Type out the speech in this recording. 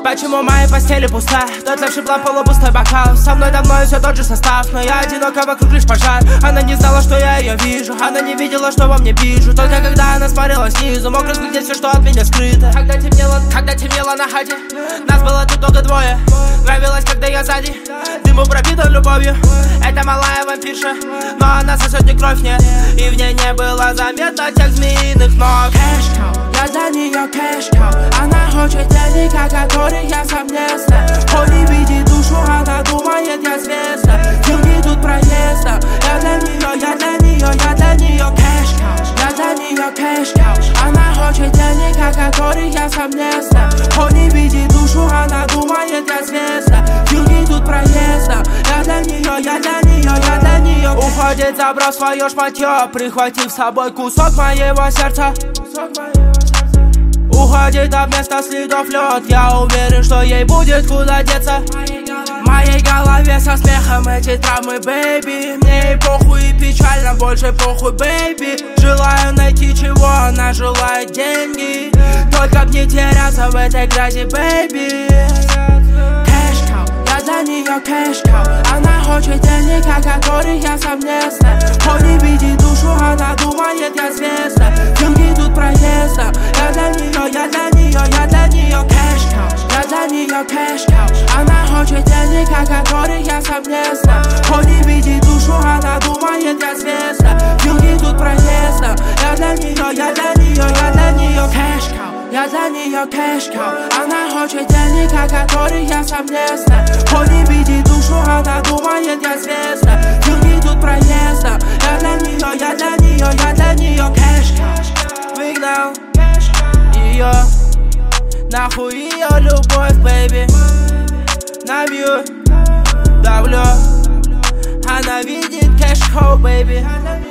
Почему мои постели пуста? Тот левший план, полупустой бокал. Со мной давно и все тот же состав, но я одинока, вокруг лишь пожар. Она не знала, что я ее вижу, она не видела, что во мне пишу. Только когда она смотрела снизу, мог разглядеть все, что от меня скрыто. Когда темнело на хате, нас было тут только двое. Нравилось, когда я сзади, дыму пропитан любовью. Это малая вампирша, но она сосет не кровь, нет. И в ней не было заметно тех змеиных ног. Я для нее кэш-кау. Она хочет денег, о которых я сам не знаю. Он не видит душу, она думает, я звезда. Деньги тут проезда. Я для нее кэш-кау. Я для нее кэш-кау. Она хочет денег, о которых я сам не знаю. Он не видит душу, она думает, я звезда. Деньги тут проезда. Я для нее. Уходит, забрав свое шматье, прихватив с собой кусок моего сердца. Уходит, а вместо следов лед. Я уверен, что ей будет куда деться. В моей голове со смехом эти травмы, бэйби. Мне и похуй, и печально, больше похуй, бэйби. Желаю найти, чего она желает, деньги. Только б не теряться в этой грязи, бэйби. Кэш-кау, я для нее кэш-кау. Она хочет денег, о которых я сам не знаю. Он не видит душу, она думает, я звезда. Деньги тут проезда. Я для нее кэш-кау. Я для нее кэш-кау. Она хочет денег, о которых я сам не знаю. Он не видит душу, она думает, я звезда. Деньги тут проезда. Я для нее кэш-кау. Я для нее кэш-кау. Она хочет денег, о которых я сам не знаю. Он не видит душу, она думает, я звезда. Деньги тут проезда. Я для нее кэш-кау. Выгнал ее, нахуй ее любовь, бэйби. Набью, давлю, она видит кэш-хоу, бэйби.